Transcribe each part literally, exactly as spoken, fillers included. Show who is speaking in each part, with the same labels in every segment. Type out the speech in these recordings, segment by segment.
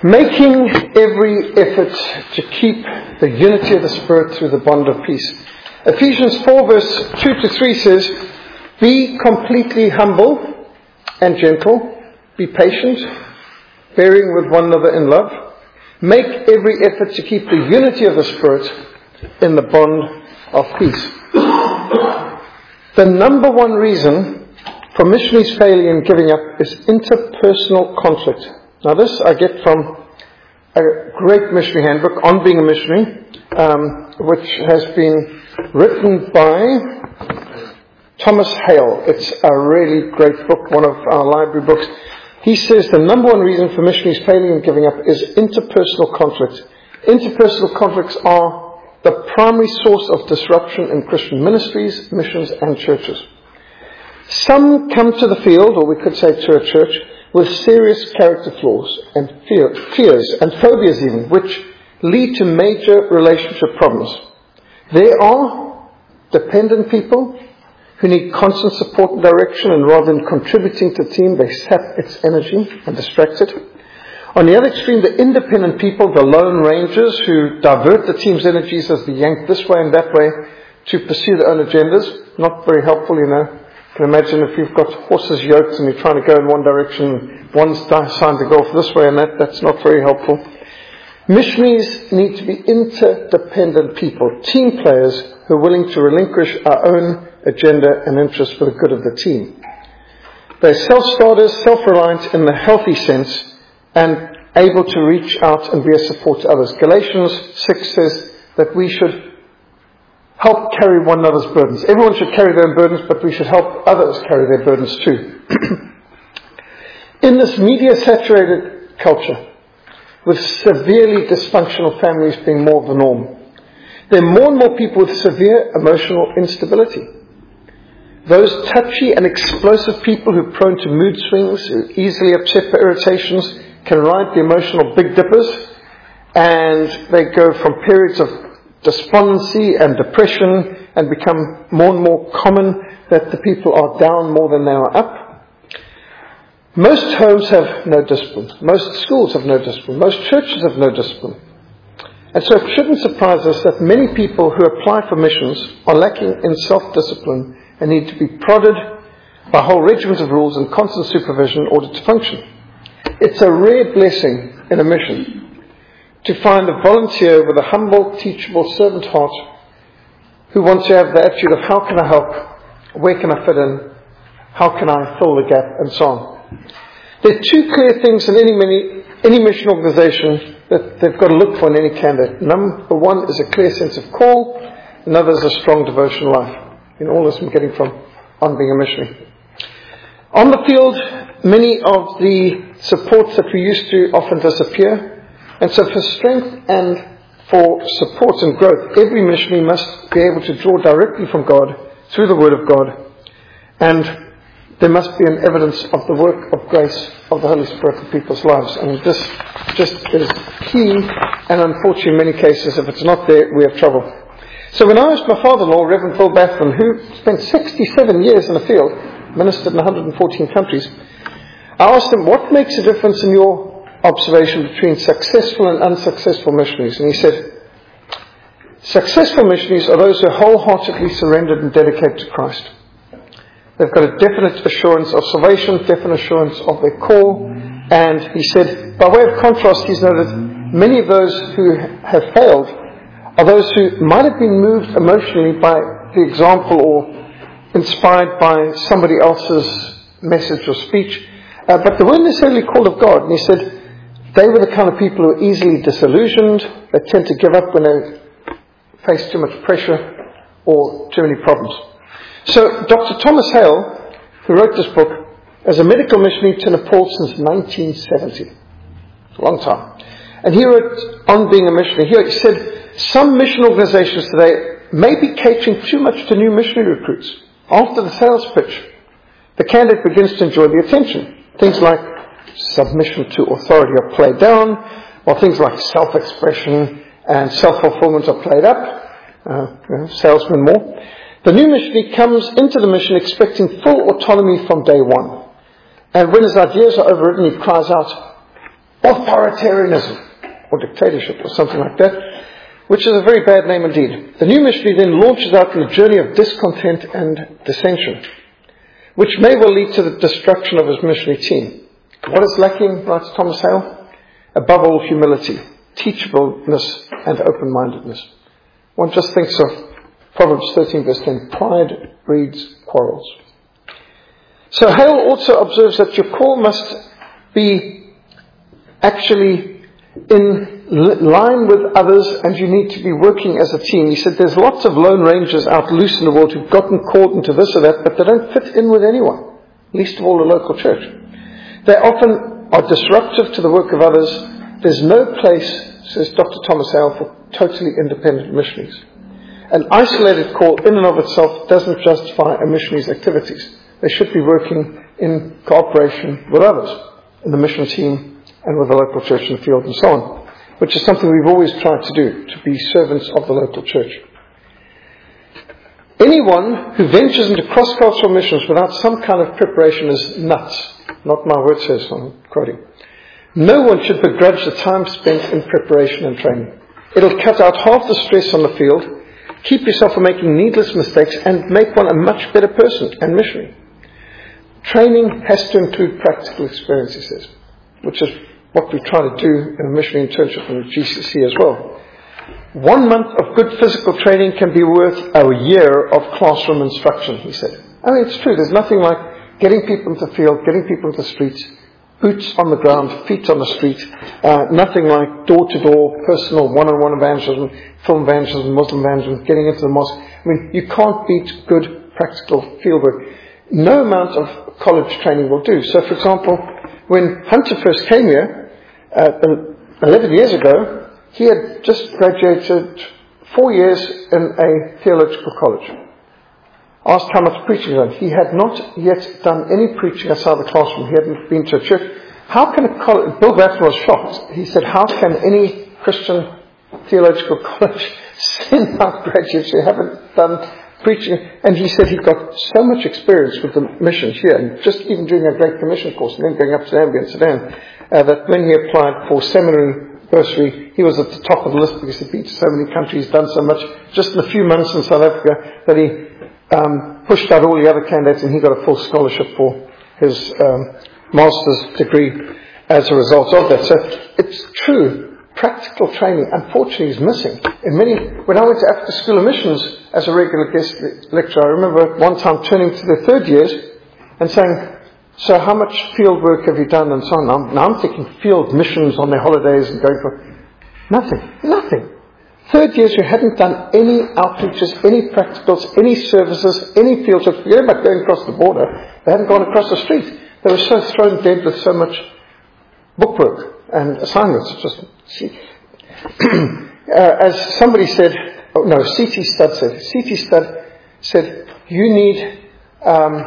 Speaker 1: Making every effort to keep the unity of the Spirit through the bond of peace. Ephesians four verse two to three says, be completely humble and gentle, be patient, bearing with one another in love. Make every effort to keep the unity of the Spirit in the bond of peace. The number one reason for missionaries failing and giving up is interpersonal conflict. Now this I get from a great missionary handbook, On Being a Missionary, um, which has been written by Thomas Hale. It's a really great book, one of our library books. He says the number one reason for missionaries failing and giving up is interpersonal conflict. Interpersonal conflicts are the primary source of disruption in Christian ministries, missions and churches. Some come to the field, or we could say to a church, with serious character flaws and fear, fears and phobias even, which lead to major relationship problems. There are dependent people who need constant support and direction, and rather than contributing to the team, they sap its energy and distract it. On the other extreme, the independent people, the lone rangers, who divert the team's energies as they yank this way and that way to pursue their own agendas. Not very helpful, you know. You can imagine if you've got horses yoked and you're trying to go in one direction, one's trying to go off this way and that, that's not very helpful. Missionaries need to be interdependent people, team players who are willing to relinquish our own agenda and interests for the good of the team. They're self-starters, self-reliant in the healthy sense, and able to reach out and be a support to others. Galatians six says that we should help carry one another's burdens. Everyone should carry their own burdens, but we should help others carry their burdens too. In this media-saturated culture, with severely dysfunctional families being more of the norm, there are more and more people with severe emotional instability. Those touchy and explosive people who are prone to mood swings, who are easily upset by irritations, can ride the emotional big dippers, and they go from periods of despondency and depression and become more and more common that the people are down more than they are up. Most homes have no discipline. Most schools have no discipline. Most churches have no discipline. And so it shouldn't surprise us that many people who apply for missions are lacking in self-discipline and need to be prodded by a whole regiment of rules and constant supervision in order to function. It's a rare blessing in a mission to find a volunteer with a humble, teachable servant heart who wants to have the attitude of how can I help, where can I fit in, how can I fill the gap, and so on. There are two clear things in any, many, any mission organization that they've got to look for in any candidate. Number one is a clear sense of call, another is a strong devotional life. In all this I'm getting from On Being a Missionary. On the field, many of the supports that we used to often disappear. And so for strength and for support and growth, every missionary must be able to draw directly from God through the Word of God. And there must be an evidence of the work of grace of the Holy Spirit in people's lives. And this just is key. And unfortunately, in many cases, if it's not there, we have trouble. So when I asked my father-in-law, Reverend Phil Bathman, who spent sixty-seven years in the field, ministered in one hundred fourteen countries, I asked him, what makes a difference in your observation between successful and unsuccessful missionaries? And he said, successful missionaries are those who are wholeheartedly surrendered and dedicated to Christ. They've got a definite assurance of salvation, definite assurance of their call. And he said, by way of contrast, he's noted many of those who have failed are those who might have been moved emotionally by the example or inspired by somebody else's message or speech, uh, but they weren't necessarily called of God. And he said they were the kind of people who are easily disillusioned. They tend to give up when they face too much pressure or too many problems. So Doctor Thomas Hale, who wrote this book, as a medical missionary to Nepal since nineteen seventy, a long time, and he wrote On Being a Missionary. He said, some mission organizations today may be catering too much to new missionary recruits. After the sales pitch, the candidate begins to enjoy the attention. Things like submission to authority are played down, while things like self-expression and self-fulfillment are played up. Uh, you know, salesmen more. The new missionary comes into the mission expecting full autonomy from day one. And when his ideas are overridden, he cries out, authoritarianism or dictatorship or something like that, which is a very bad name indeed. The new missionary then launches out on a journey of discontent and dissension, which may well lead to the destruction of his missionary team. What is lacking, writes Thomas Hale? Above all, humility, teachableness, and open-mindedness. One just thinks of Proverbs thirteen verse ten, pride breeds quarrels. So Hale also observes that your call must be actually in line with others, and you need to be working as a team. He said there's lots of lone rangers out loose in the world who've gotten caught into this or that, but they don't fit in with anyone, least of all the local church. They often are disruptive to the work of others. There's no place, says Doctor Thomas Hale, for totally independent missionaries. An isolated call in and of itself doesn't justify a missionary's activities. They should be working in cooperation with others, in the mission team and with the local church in the field and so on, which is something we've always tried to do, to be servants of the local church. Anyone who ventures into cross-cultural missions without some kind of preparation is nuts. Not my words here, so I'm quoting. No one should begrudge the time spent in preparation and training. It'll cut out half the stress on the field, keep yourself from making needless mistakes, and make one a much better person and missionary. Training has to include practical experience, he says, which is what we try to do in a missionary internship in G C C as well. One month of good physical training can be worth a year of classroom instruction, he said. I mean, it's true. There's nothing like getting people into the field, getting people into the streets, boots on the ground, feet on the street. Uh, nothing like door-to-door, personal, one-on-one evangelism, film evangelism, Muslim evangelism, getting into the mosque. I mean, you can't beat good practical fieldwork. No amount of college training will do. So, for example, when Hunter first came here, uh, eleven years ago, he had just graduated four years in a theological college. Asked how much preaching he had done. He had not yet done any preaching outside the classroom. He hadn't been to a church. How can a college... Bill Bratton was shocked. He said, how can any Christian theological college send out graduates who haven't done preaching? And he said he got so much experience with the mission here, and just even doing a Great Commission course, and then going up to Zambia and Sudan, uh, that when he applied for seminary bursary, he was at the top of the list because he'd been to so many countries, done so much, just in a few months in South Africa, that he um, pushed out all the other candidates, and he got a full scholarship for his um, master's degree as a result of that. So it's true, practical training, unfortunately, is missing. In many, when I went to Africa School of Missions as a regular guest lecturer, I remember one time turning to the third years and saying, so how much field work have you done and so on? Now, now I'm thinking field missions on their holidays and going for nothing, nothing. Third years who hadn't done any outreaches, any practicals, any services, any field work. Forget about going across the border. They hadn't gone across the street. They were so thrown dead with so much bookwork and assignments. Just see. uh, as somebody said, oh no, C T Studd said, C T Studd said, you need um,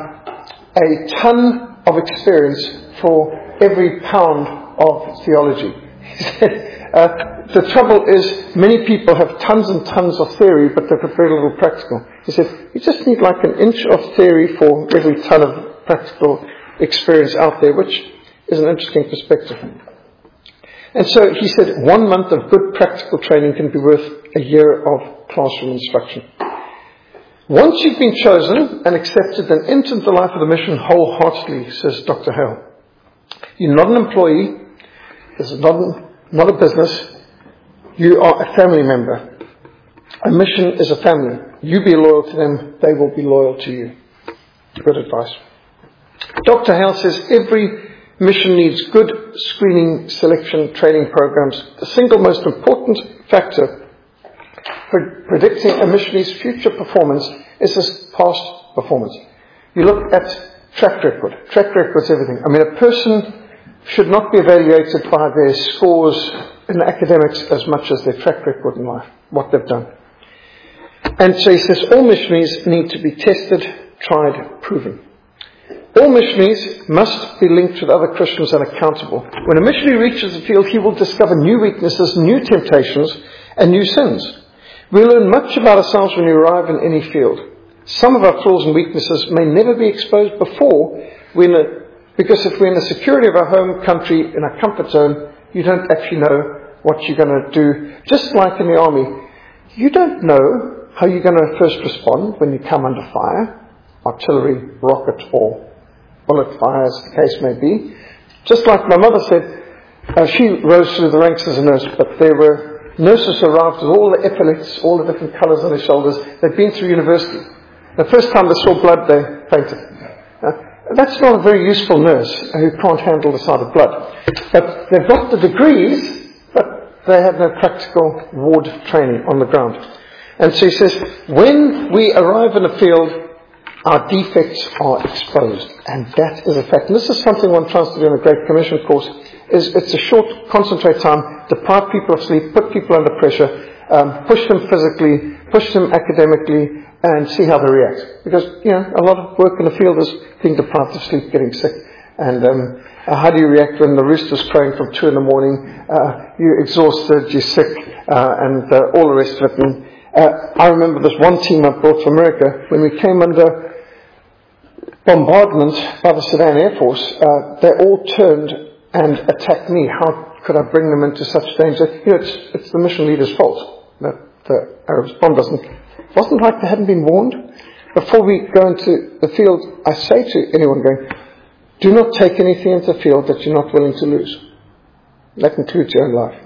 Speaker 1: a ton of experience for every pound of theology. He said, uh, the trouble is many people have tons and tons of theory, but they've got very little practical. He said, you just need like an inch of theory for every ton of practical experience out there, which is an interesting perspective. And so he said, one month of good practical training can be worth a year of classroom instruction. Once you've been chosen and accepted, then enter the life of the mission wholeheartedly, says Doctor Hale. You're not an employee. This is not, an, not a business. You are a family member. A mission is a family. You be loyal to them. They will be loyal to you. Good advice. Doctor Hale says every mission needs good screening, selection, training programs. The single most important factor for predicting a missionary's future performance is his past performance. You look at track record. Track record is everything. I mean, a person should not be evaluated by their scores in academics as much as their track record in life, what they've done. And so he says all missionaries need to be tested, tried, proven. All missionaries must be linked with other Christians and accountable. When a missionary reaches the field, he will discover new weaknesses, new temptations, and new sins. We learn much about ourselves when we arrive in any field. Some of our flaws and weaknesses may never be exposed before, we're in a, because if we're in the security of our home country, in our comfort zone, you don't actually know what you're going to do. Just like in the army, you don't know how you're going to first respond when you come under fire, artillery, rocket, or bullet fire, as the case may be. Just like my mother said, uh, she rose through the ranks as a nurse, but there were nurses who arrived with all the epaulets, all the different colours on their shoulders. They'd been through university. The first time they saw blood, they fainted. Uh, that's not a very useful nurse who can't handle the sight of blood. But they've got the degrees, but they have no practical ward training on the ground. And so he says, when we arrive in a field, our defects are exposed. And that is a fact. And this is something one tries to do in a Great Commission course. Is it's a short, concentrate time, deprive people of sleep, put people under pressure, um, push them physically, push them academically, and see how they react. Because, you know, a lot of work in the field is being deprived of sleep, getting sick. And um, uh, how do you react when the rooster's crowing from two in the morning? Uh, you're exhausted, you're sick, uh, and uh, all the rest of it. And, uh, I remember this one team I brought from America, when we came under bombardment by the Sudan Air Force, uh, they all turned and attacked me. How could I bring them into such danger? You know, it's, it's the mission leader's fault that the Arabs bombed us. It wasn't like they hadn't been warned. Before we go into the field, I say to anyone going, do not take anything into the field that you're not willing to lose. That includes your own life.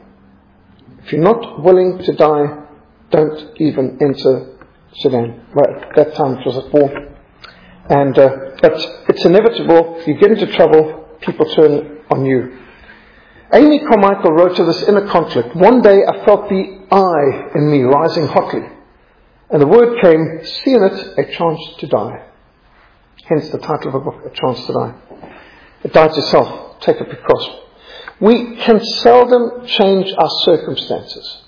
Speaker 1: If you're not willing to die, don't even enter Sudan. Well, at that time it was at war. And, uh, but it's inevitable. You get into trouble, people turn on you. Amy Carmichael wrote of this inner conflict. One day I felt the I in me rising hotly. And the word came, see in it a chance to die. Hence the title of the book, A Chance to Die. Die to self, take up your cross. We can seldom change our circumstances,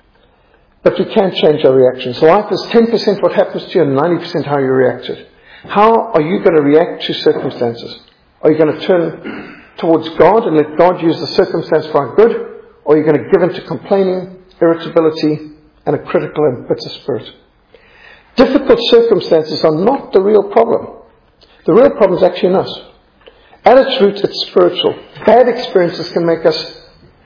Speaker 1: but we can change our reactions. Life is ten percent what happens to you and ninety percent how you react to it. How are you going to react to circumstances? Are you going to turn towards God and let God use the circumstance for our good? Or are you going to give in to complaining, irritability, and a critical and bitter spirit? Difficult circumstances are not the real problem. The real problem is actually in us. At its root, it's spiritual. Bad experiences can make us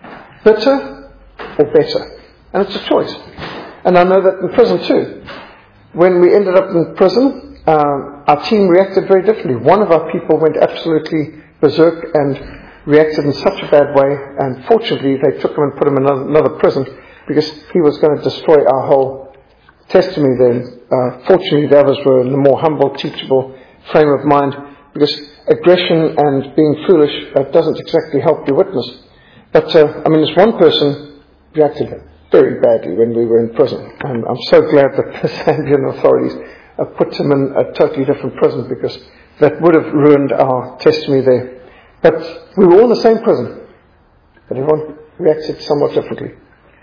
Speaker 1: bitter or better. And it's a choice. And I know that in prison too. When we ended up in prison, um, our team reacted very differently. One of our people went absolutely berserk and reacted in such a bad way. And fortunately, they took him and put him in another, another prison because he was going to destroy our whole testimony then. Uh, fortunately, the others were in a more humble, teachable frame of mind, because aggression and being foolish uh, doesn't exactly help your witness. But, uh, I mean, this one person reacted very badly when we were in prison. And I'm so glad that the Zambian authorities uh, put him in a totally different prison, because that would have ruined our testimony there. But we were all in the same prison. But everyone reacted somewhat differently.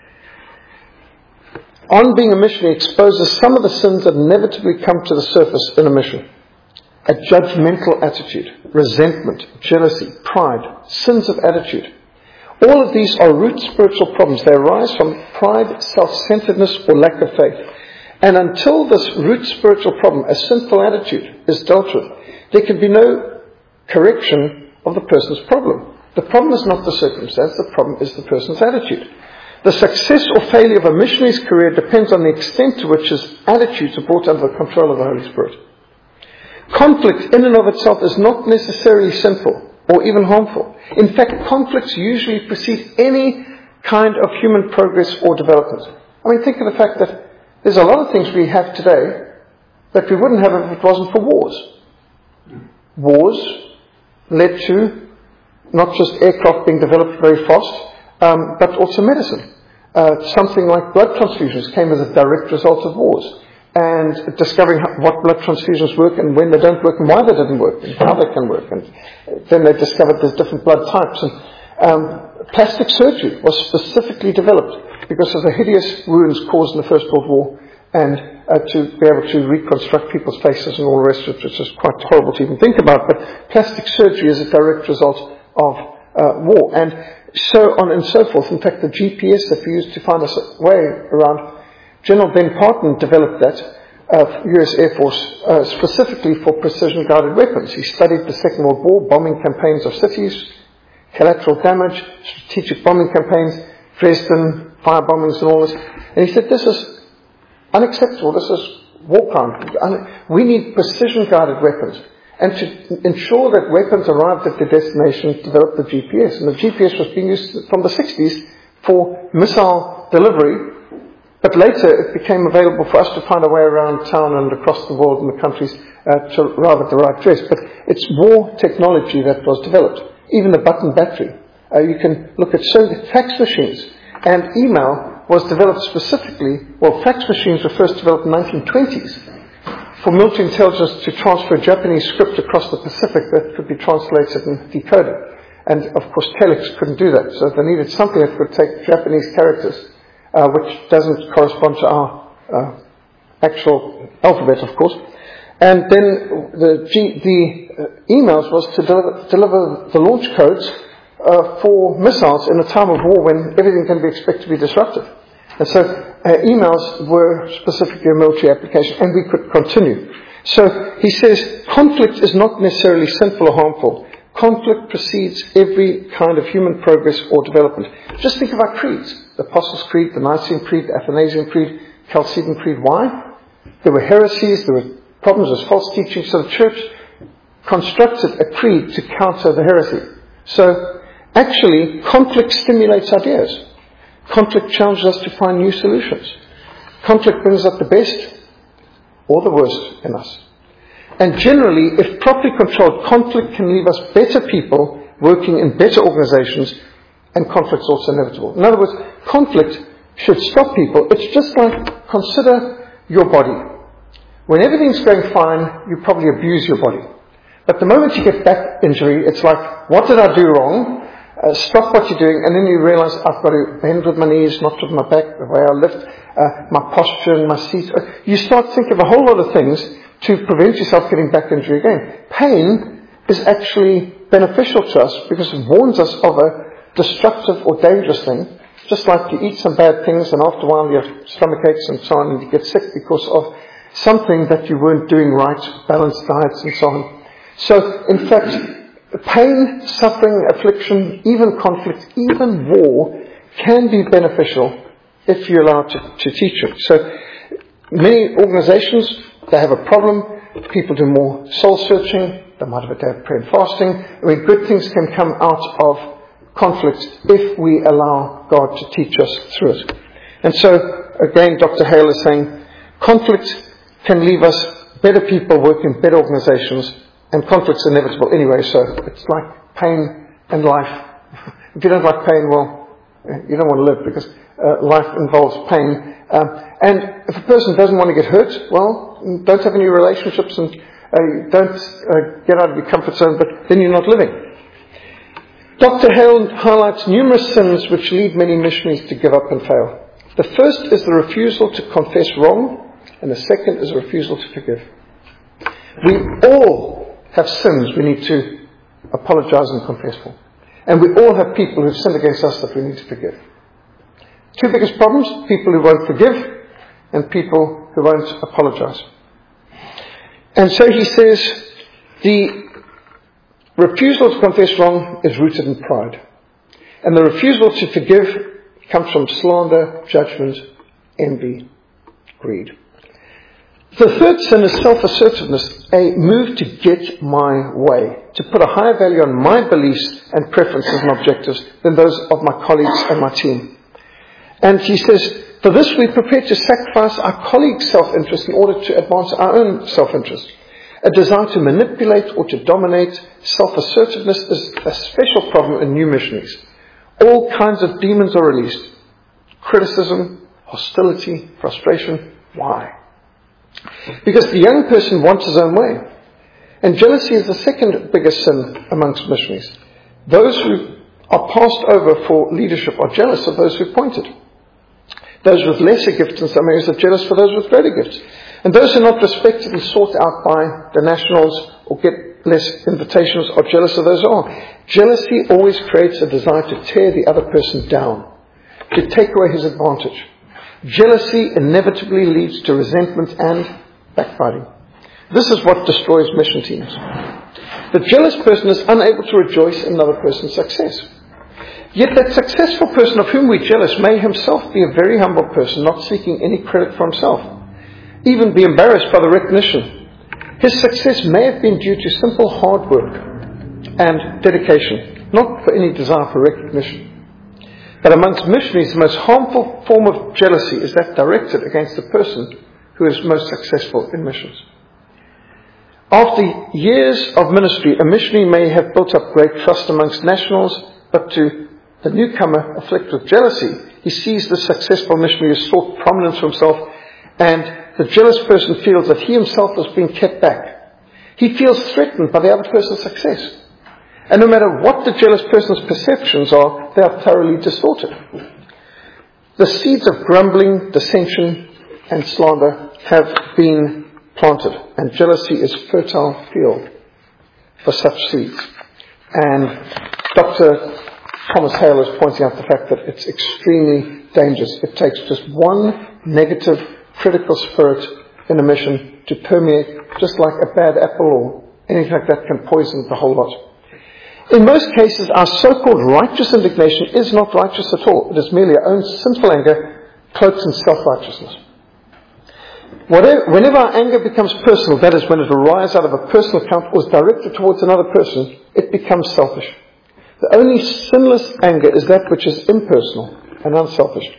Speaker 1: On being a missionary exposes some of the sins that inevitably come to the surface in a mission. A judgmental attitude, resentment, jealousy, pride, sins of attitude. All of these are root spiritual problems. They arise from pride, self-centeredness, or lack of faith. And until this root spiritual problem, a sinful attitude, is dealt with, there can be no correction of the person's problem. The problem is not the circumstance, the problem is the person's attitude. The success or failure of a missionary's career depends on the extent to which his attitudes are brought under the control of the Holy Spirit. Conflict in and of itself is not necessarily sinful or even harmful. In fact, conflicts usually precede any kind of human progress or development. I mean, think of the fact that there's a lot of things we have today that we wouldn't have if it wasn't for wars. Wars led to not just aircraft being developed very fast, um, but also medicine. Uh, something like blood transfusions came as a direct result of wars. And discovering how, what blood transfusions work and when they don't work and why they didn't work and how they can work. And then they discovered there's different blood types. And um, plastic surgery was specifically developed because of the hideous wounds caused in the First World War, and uh, to be able to reconstruct people's faces and all the rest of it, which is quite horrible to even think about. But plastic surgery is a direct result of uh, war. And so on and so forth. In fact, the G P S that we used to find us way around, General Ben Parton developed that, uh, U S Air Force, uh, specifically for precision-guided weapons. He studied the Second World War, bombing campaigns of cities, collateral damage, strategic bombing campaigns, Dresden, fire bombings and all this. And he said, this is unacceptable, this is war crime. We need precision-guided weapons. And to ensure that weapons arrived at their destination, developed the G P S. And the G P S was being used from the sixties for missile delivery, but later it became available for us to find our way around town and across the world and the countries uh, to arrive at the right address. But it's war technology that was developed. Even the button battery. Uh, you can look at so fax machines and email was developed specifically, well, fax machines were first developed in the nineteen twenties for military intelligence to transfer Japanese script across the Pacific that could be translated and decoded. And of course telex couldn't do that, so they needed something that could take Japanese characters, uh, which doesn't correspond to our uh, actual alphabet, of course. And then the, G, the uh, emails was to deliver, deliver the launch codes uh, for missiles in a time of war when everything can be expected to be disrupted. And so uh, emails were specifically a military application, and we could continue. So he says, conflict is not necessarily sinful or harmful. Conflict precedes every kind of human progress or development. Just think of our creeds. The Apostles' Creed, the Nicene Creed, the Athanasian Creed, Chalcedon Creed. Why? There were heresies, there were problems with false teaching, so the church constructed a creed to counter the heresy. So actually, conflict stimulates ideas. Conflict challenges us to find new solutions. Conflict brings out the best or the worst in us. And generally, if properly controlled, conflict can leave us better people working in better organizations, and conflict is also inevitable. In other words, conflict should stop people. It's just like, consider your body. When everything's going fine, you probably abuse your body. But the moment you get back injury, it's like, what did I do wrong? Uh, stop what you're doing, and then you realize I've got to bend with my knees, not with my back, the way I lift, uh, my posture and my seat. You start thinking of a whole lot of things to prevent yourself getting back injury again. Pain is actually beneficial to us because it warns us of a destructive or dangerous thing. Just like you eat some bad things and after a while you have stomach aches and so on and you get sick because of something that you weren't doing right, balanced diets and so on. So, in fact, pain, suffering, affliction, even conflict, even war can be beneficial if you're allowed to, to teach it. So, many organizations, they have a problem. People do more soul searching. They might have a day of prayer and fasting. I mean, good things can come out of conflict if we allow God to teach us through it. And so, again, Doctor Hale is saying, conflict can leave us better people working in better organizations, and conflict's inevitable anyway, so it's like pain and life. If you don't like pain, well, you don't want to live because uh, life involves pain. Um, and if a person doesn't want to get hurt, well, don't have any relationships and uh, don't uh, get out of your comfort zone, but then you're not living. Doctor Hale highlights numerous sins which lead many missionaries to give up and fail. The first is the refusal to confess wrong, and the second is a refusal to forgive. We all have sins we need to apologize and confess for. And we all have people who've sinned against us that we need to forgive. Two biggest problems, people who won't forgive and people who won't apologize. And so he says, the refusal to confess wrong is rooted in pride. And the refusal to forgive comes from slander, judgment, envy, greed. The third sin is self-assertiveness, a move to get my way, to put a higher value on my beliefs and preferences and objectives than those of my colleagues and my team. And he says, for this we're prepared to sacrifice our colleagues' self-interest in order to advance our own self-interest. A desire to manipulate or to dominate, self-assertiveness is a special problem in new missionaries. All kinds of demons are released. Criticism, hostility, frustration. Why? Because the young person wants his own way. And jealousy is the second biggest sin amongst missionaries. Those who are passed over for leadership are jealous of those who appointed. Those with lesser gifts in some areas are jealous for those with greater gifts. And those who are not respected and sought out by the nationals or get less invitations are jealous of those who are. Jealousy always creates a desire to tear the other person down, to take away his advantage. Jealousy inevitably leads to resentment and backbiting. This is what destroys mission teams. The jealous person is unable to rejoice in another person's success. Yet that successful person of whom we're jealous may himself be a very humble person, not seeking any credit for himself, even be embarrassed by the recognition. His success may have been due to simple hard work and dedication, not for any desire for recognition. But amongst missionaries, the most harmful form of jealousy is that directed against the person who is most successful in missions. After years of ministry, a missionary may have built up great trust amongst nationals, but to the newcomer afflicted with jealousy, he sees the successful missionary has sought prominence for himself, and the jealous person feels that he himself is being kept back. He feels threatened by the other person's success. And no matter what the jealous person's perceptions are, they are thoroughly distorted. The seeds of grumbling, dissension, and slander have been planted, and jealousy is fertile field for such seeds. And Doctor Thomas Hale is pointing out the fact that it's extremely dangerous. It takes just one negative, critical spirit in a mission to permeate, just like a bad apple or anything like that can poison the whole lot. In most cases, our so-called righteous indignation is not righteous at all. It is merely our own sinful anger cloaked in self-righteousness. Whatever, whenever our anger becomes personal, that is, when it arises out of a personal account or is directed towards another person, it becomes selfish. The only sinless anger is that which is impersonal and unselfish.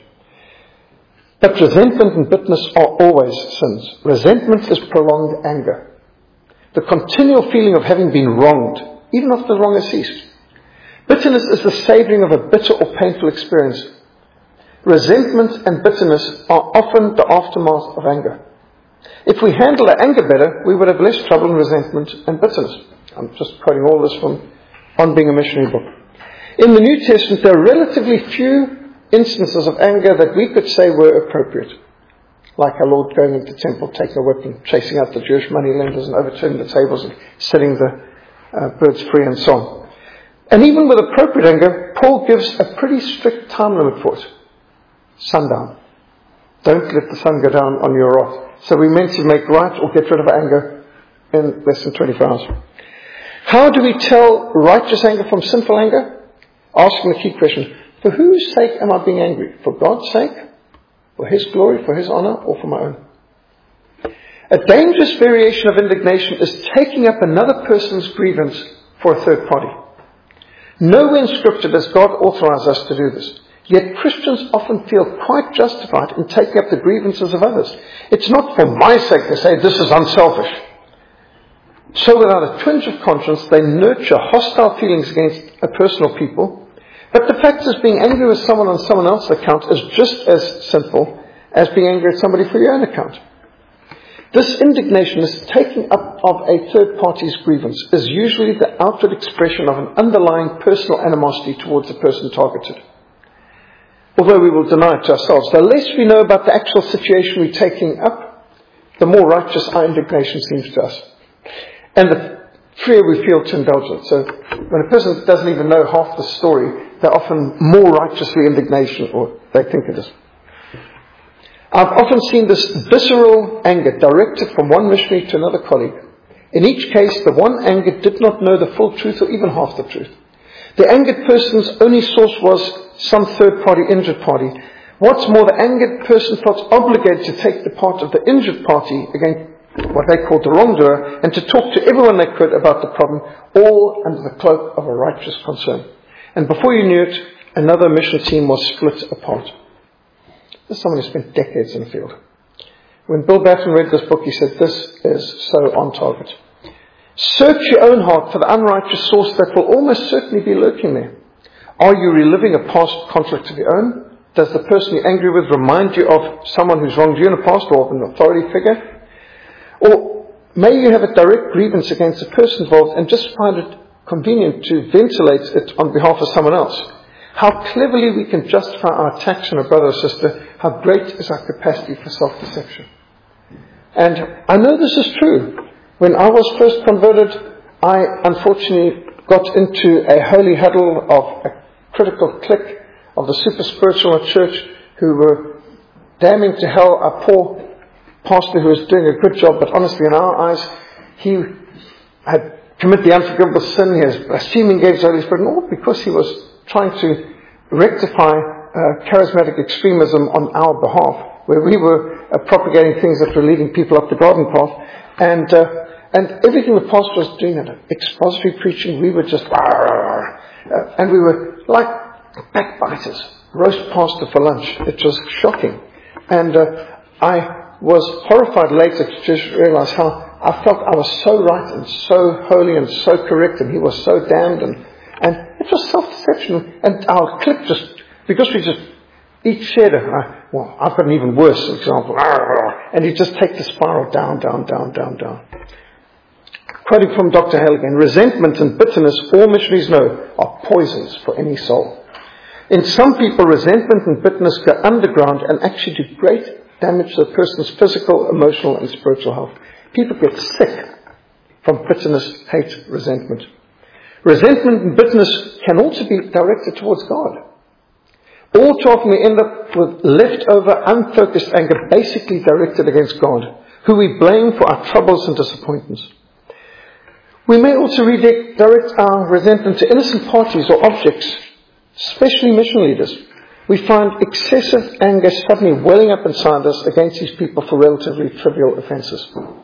Speaker 1: But resentment and bitterness are always sins. Resentment is prolonged anger, the continual feeling of having been wronged, even after the wrong has ceased. Bitterness is the savouring of a bitter or painful experience. Resentment and bitterness are often the aftermath of anger. If we handle our anger better, we would have less trouble in resentment and bitterness. I'm just quoting all this from On Being a Missionary book. In the New Testament, there are relatively few instances of anger that we could say were appropriate. Like our Lord going into the temple, taking a whip and chasing out the Jewish moneylenders and overturning the tables and setting the uh, birds free and so on. And even with appropriate anger, Paul gives a pretty strict time limit for it. Sundown. Don't let the sun go down on your wrath. So we're meant to make right or get rid of anger in less than twenty-four hours. How do we tell righteous anger from sinful anger? Asking the key question, for whose sake am I being angry? For God's sake? For His glory? For His honor? Or for my own? A dangerous variation of indignation is taking up another person's grievance for a third party. Nowhere in Scripture does God authorize us to do this. Yet Christians often feel quite justified in taking up the grievances of others. It's not for my sake to say this is unselfish. So without a twinge of conscience, they nurture hostile feelings against a person or people. But the fact is, being angry with someone on someone else's account is just as sinful as being angry at somebody for your own account. This indignation, this taking up of a third party's grievance, is usually the outward expression of an underlying personal animosity towards the person targeted. Although we will deny it to ourselves, the less we know about the actual situation we're taking up, the more righteous our indignation seems to us. And the freer we feel to indulge it. So when a person doesn't even know half the story, they're often more righteously indignation, or they think it is. I've often seen this visceral anger directed from one missionary to another colleague. In each case, the one angered did not know the full truth or even half the truth. The angered person's only source was some third party, injured party. What's more, the angered person felt obligated to take the part of the injured party against what they called the wrongdoer and to talk to everyone they could about the problem, all under the cloak of a righteous concern. And before you knew it, another mission team was split apart. This is someone who spent decades in the field. When Bill Batten read this book, he said, this is so on target. Search your own heart for the unrighteous source that will almost certainly be lurking there. Are you reliving a past conflict of your own? Does the person you're angry with remind you of someone who's wronged you in the past or of an authority figure? Or may you have a direct grievance against the person involved and just find it convenient to ventilate it on behalf of someone else? How cleverly we can justify our attacks on a brother or sister, how great is our capacity for self-deception. And I know this is true. When I was first converted, I unfortunately got into a holy huddle of a critical clique of the super spiritual at church who were damning to hell a poor pastor who was doing a good job, but honestly in our eyes, he had commit the unforgivable sin, he was blaspheming against the Holy Spirit, and all because he was trying to rectify uh, charismatic extremism on our behalf, where we were uh, propagating things that were leading people up the garden path, and uh, and everything the pastor was doing, that expository preaching, we were just, uh, and we were like backbiters, roast pastor for lunch. It was shocking, and uh, I was horrified later to just realize how I felt I was so right and so holy and so correct, and he was so damned, and and it was self-deception. And our clip just, because we just each shared it, I, well, I've got an even worse example, and you just take the spiral down, down, down, down, down. Quoting from Doctor Hale again, resentment and bitterness, all missionaries know, are poisons for any soul. In some people, resentment and bitterness go underground and actually do great damage to a person's physical, emotional, and spiritual health. People get sick from bitterness, hate, resentment. Resentment and bitterness can also be directed towards God. All too often we end up with leftover, unfocused anger basically directed against God, who we blame for our troubles and disappointments. We may also redirect our resentment to innocent parties or objects, especially mission leaders. We find excessive anger suddenly welling up inside us against these people for relatively trivial offences.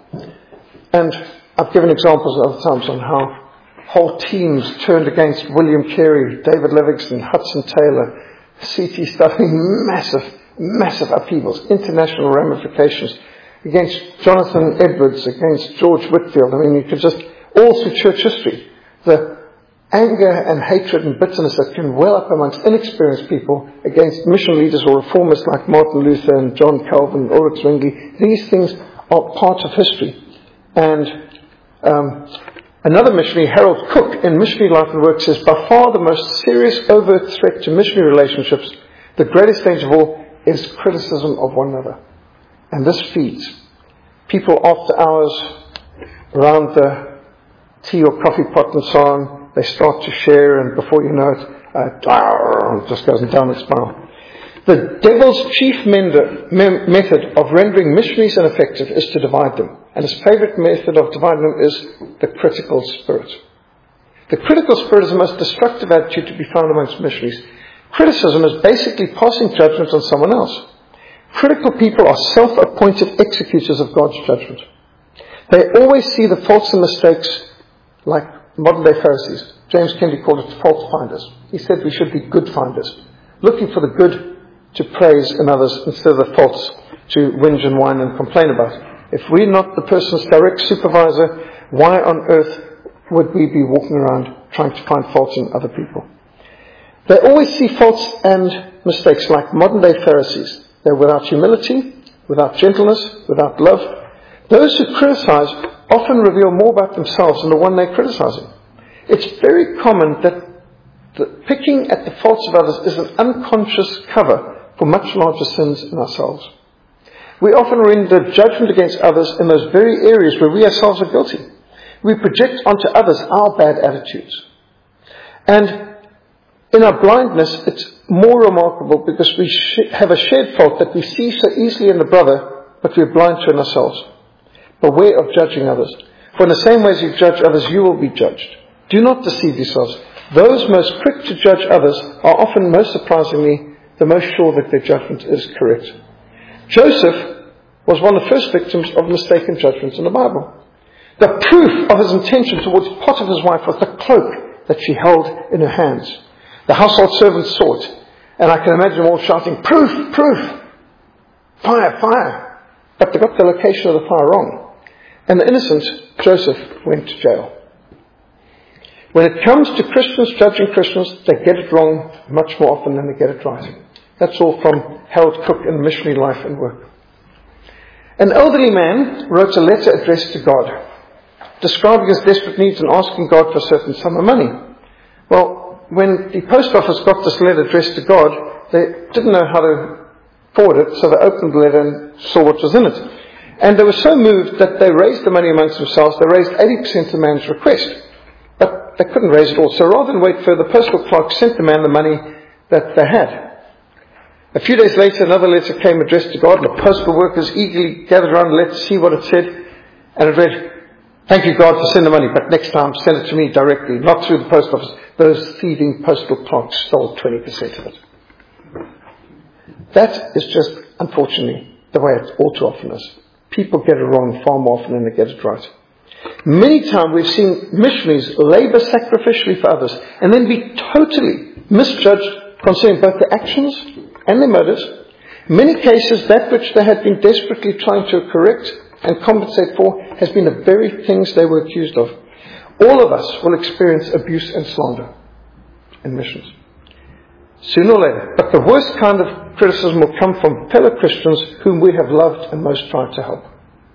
Speaker 1: And I've given examples other times on how whole teams turned against William Carey, David Livingston, Hudson Taylor, C T Stuffing, massive, massive upheavals, international ramifications, against Jonathan Edwards, against George Whitfield. I mean, you could just, all through church history, the anger and hatred and bitterness that can well up amongst inexperienced people against mission leaders or reformers like Martin Luther and John Calvin, Ulrich Zwingli. These things are part of history. And um, another missionary, Harold Cook, in Missionary Life and Work, says, by far the most serious overt threat to missionary relationships, the greatest danger of all, is criticism of one another. And this feeds people after hours around the tea or coffee pot and so on. They start to share, and before you know it, uh, it just goes down the spiral. The devil's chief mender, mem- method of rendering missionaries ineffective is to divide them. And his favourite method of dividing them is the critical spirit. The critical spirit is the most destructive attitude to be found amongst missionaries. Criticism is basically passing judgment on someone else. Critical people are self-appointed executors of God's judgment. They always see the faults and mistakes like modern-day Pharisees. James Kennedy called it fault finders. He said we should be good finders, looking for the good to praise in others instead of the faults to whinge and whine and complain about. If we're not the person's direct supervisor, why on earth would we be walking around trying to find faults in other people? They always see faults and mistakes like modern-day Pharisees. They're without humility, without gentleness, without love. Those who criticize often reveal more about themselves than the one they're criticizing. It's very common that the picking at the faults of others is an unconscious cover for much larger sins in ourselves. We often render judgment against others in those very areas where we ourselves are guilty. We project onto others our bad attitudes. And in our blindness, it's more remarkable because we sh- have a shared fault that we see so easily in the brother, but we're blind to in ourselves. Beware of judging others. For in the same way as you judge others, you will be judged. Do not deceive yourselves. Those most quick to judge others are often, most surprisingly, the most sure that their judgment is correct. Joseph was one of the first victims of mistaken judgments in the Bible. The proof of his intention towards Potiphar's wife was the cloak that she held in her hands. The household servants saw it, and I can imagine them all shouting, "Proof! Proof! Fire! Fire!" But they got the location of the fire wrong. And the innocent Joseph went to jail. When it comes to Christians judging Christians, they get it wrong much more often than they get it right. That's all from Harold Cook in Missionary Life and Work. An elderly man wrote a letter addressed to God, describing his desperate needs and asking God for a certain sum of money. Well, when the post office got this letter addressed to God, they didn't know how to forward it, so they opened the letter and saw what was in it. And they were so moved that they raised the money amongst themselves. They raised eighty percent of the man's request. But they couldn't raise it all. So rather than wait further, the postal clerk sent the man the money that they had. A few days later, another letter came addressed to God, and the postal workers eagerly gathered around the letter to see what it said. And it read, Thank you, God, for sending the money, but next time send it to me directly, not through the post office. Those thieving postal clerks stole twenty percent of it. That is just, unfortunately, the way it all too often is. People get it wrong far more often than they get it right. Many times we've seen missionaries labour sacrificially for others and then be totally misjudged concerning both their actions and their motives. In many cases, that which they had been desperately trying to correct and compensate for has been the very things they were accused of. All of us will experience abuse and slander in missions, sooner or later. But the worst kind of criticism will come from fellow Christians whom we have loved and most tried to help.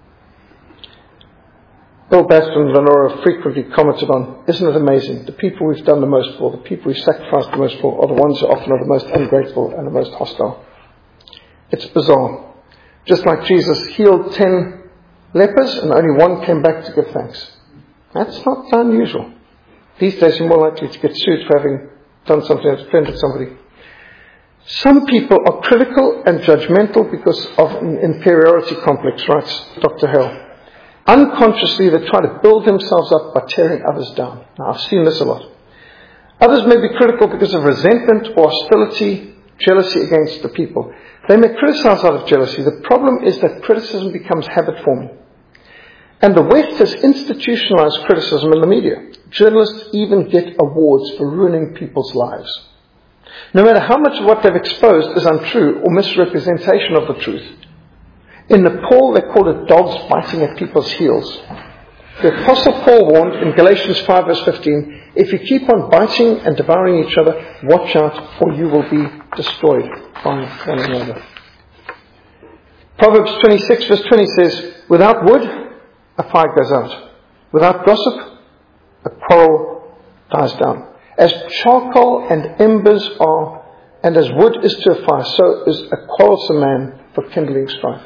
Speaker 1: Bill Baston and Lenora frequently commented on, isn't it amazing? The people we've done the most for, the people we've sacrificed the most for, are the ones who often are the most ungrateful and the most hostile. It's bizarre. Just like Jesus healed ten lepers and only one came back to give thanks. That's not unusual. These days you're more likely to get sued for having done something that's offended somebody. Some people are critical and judgmental because of an inferiority complex, writes Doctor Hale. Unconsciously, they try to build themselves up by tearing others down. Now, I've seen this a lot. Others may be critical because of resentment or hostility, jealousy against the people. They may criticize out of jealousy. The problem is that criticism becomes habit-forming. And the West has institutionalized criticism in the media. Journalists even get awards for ruining people's lives. No matter how much of what they've exposed is untrue or misrepresentation of the truth. In Nepal, they call it dogs biting at people's heels. The Apostle Paul warned in Galatians five verse fifteen, if you keep on biting and devouring each other, watch out, or you will be destroyed by one another. Proverbs twenty-six verse twenty says, without wood, a fire goes out. Without gossip, a quarrel dies down. As charcoal and embers are, and as wood is to a fire, so is a quarrelsome man for kindling strife.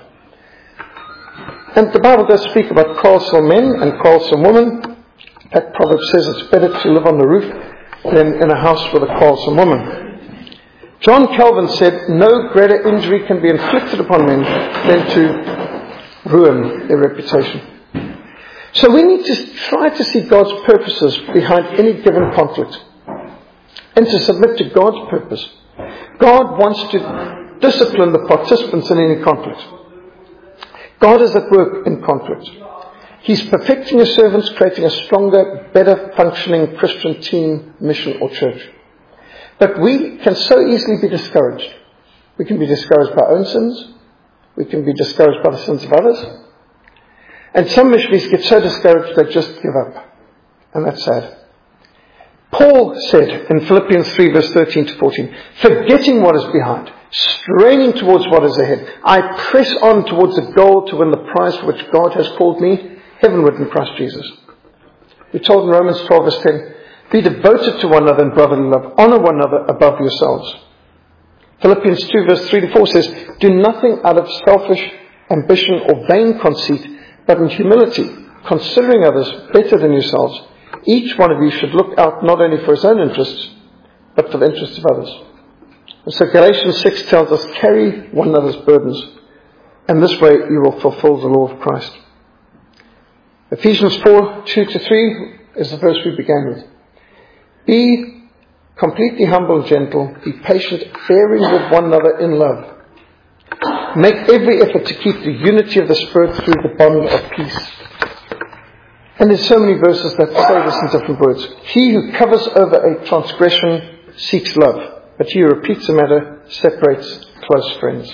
Speaker 1: And the Bible does speak about quarrelsome men and quarrelsome women. That proverb says it's better to live on the roof than in a house with a quarrelsome woman. John Calvin said, no greater injury can be inflicted upon men than to ruin their reputation. So we need to try to see God's purposes behind any given conflict and to submit to God's purpose. God wants to discipline the participants in any conflict. God is at work in conflict. He's perfecting His servants, creating a stronger, better functioning Christian team, mission or church. But we can so easily be discouraged. We can be discouraged by our own sins. We can be discouraged by the sins of others. And some missionaries get so discouraged they just give up. And that's sad. Paul said in Philippians three verse thirteen to fourteen, forgetting what is behind, straining towards what is ahead, I press on towards the goal to win the prize for which God has called me heavenward in Christ Jesus. We're told in Romans twelve verse ten, be devoted to one another in brotherly love, honour one another above yourselves. Philippians two verse three to four says, do nothing out of selfish ambition or vain conceit, but in humility, considering others better than yourselves, each one of you should look out not only for his own interests, but for the interests of others. And so Galatians six tells us, carry one another's burdens, and this way you will fulfill the law of Christ. Ephesians four, two to three is the verse we began with. Be completely humble and gentle, be patient, bearing with one another in love. Make every effort to keep the unity of the Spirit through the bond of peace. And there's so many verses that say this in different words. He who covers over a transgression seeks love, but he who repeats a matter separates close friends.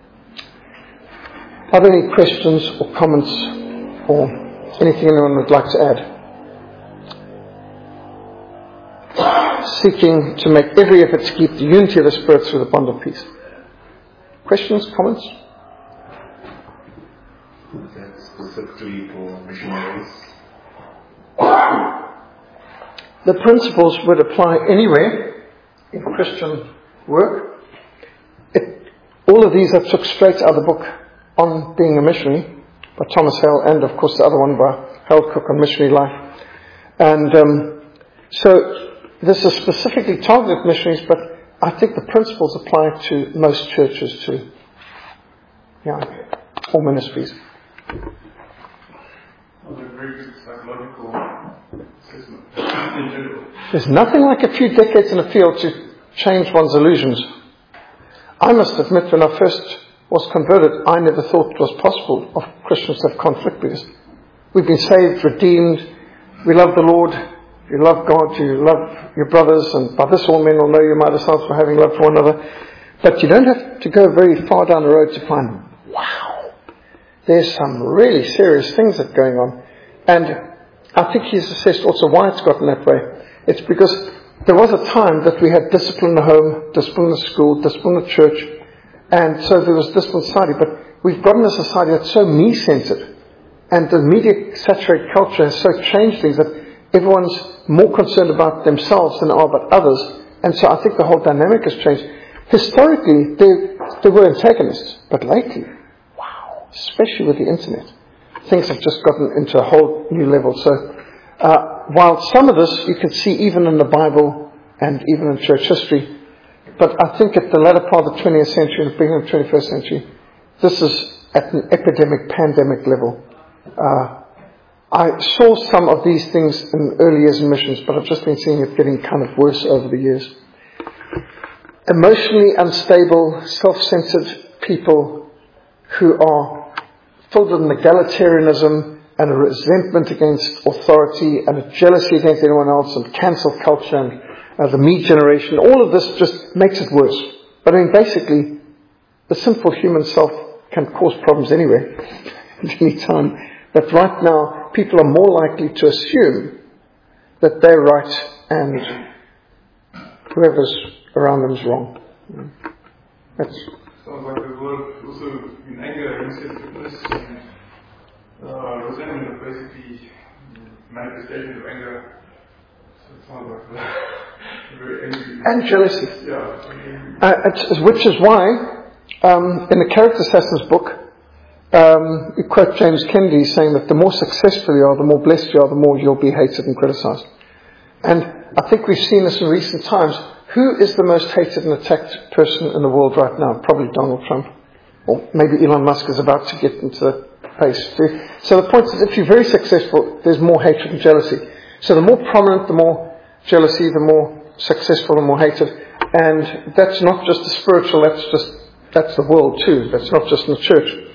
Speaker 1: Are there any questions or comments or anything anyone would like to add? Seeking to make every effort to keep the unity of the Spirit through the bond of peace. Questions, comments?
Speaker 2: That's specifically for missionaries.
Speaker 1: The principles would apply anywhere in Christian work. It, all of these I took straight out of the book on being a missionary by Thomas Hale, and of course the other one by Harold Cook on missionary life. And um, so this is specifically targeted at missionaries, but I think the principles apply to most churches too. Yeah, all ministries.
Speaker 3: Well,
Speaker 2: very good psychological assessment in general.
Speaker 1: There's nothing like a few decades in the field to change one's illusions. I must admit, when I first was converted, I never thought it was possible of Christians to have conflict, because we've been saved, redeemed, we love the Lord, you love God, you love your brothers, and by this all men will know you my disciples for having love for one another. But you don't have to go very far down the road to find, wow, there's some really serious things that are going on. And I think he's assessed also why it's gotten that way. It's because there was a time that we had discipline in the home, discipline in the school, discipline in the church, and so there was discipline in society. But we've gotten a society that's so me-centered, and the media-saturated culture has so changed things that everyone's more concerned about themselves than they are about others. And so I think the whole dynamic has changed. Historically, there, there were antagonists, but lately, wow, especially with the internet, things have just gotten into a whole new level. So, uh, while some of this you can see even in the Bible and even in church history, but I think at the latter part of the twentieth century and the beginning of the twenty-first century, this is at an epidemic, pandemic level. Uh, I saw some of these things in early years in missions, but I've just been seeing it getting kind of worse over the years. Emotionally unstable, self-centered people who are filled with an egalitarianism and a resentment against authority and a jealousy against anyone else and cancel culture and uh, the me generation, all of this just makes it worse. But I mean, basically, the sinful human self can cause problems anywhere, at any time. But right now, people are more likely to assume that they're right and whoever's around them is wrong. That's
Speaker 2: sounds like the word also in anger, insensitiveness, and uh, resentment are basically manifestations of anger. So it sounds like a very angry.
Speaker 1: And jealousy.
Speaker 2: Yeah.
Speaker 1: Uh, it's, which is why, um, in the Character Assassins book, um, we quote James Kennedy saying that the more successful you are, the more blessed you are, the more you'll be hated and criticized. And I think we've seen this in recent times. Who is the most hated and attacked person in the world right now? Probably Donald Trump. Or maybe Elon Musk is about to get into the pace too. So the point is, if you're very successful, there's more hatred and jealousy. So the more prominent, the more jealousy, the more successful, the more hated. And that's not just the spiritual, that's just, that's the world too. That's not just in the church.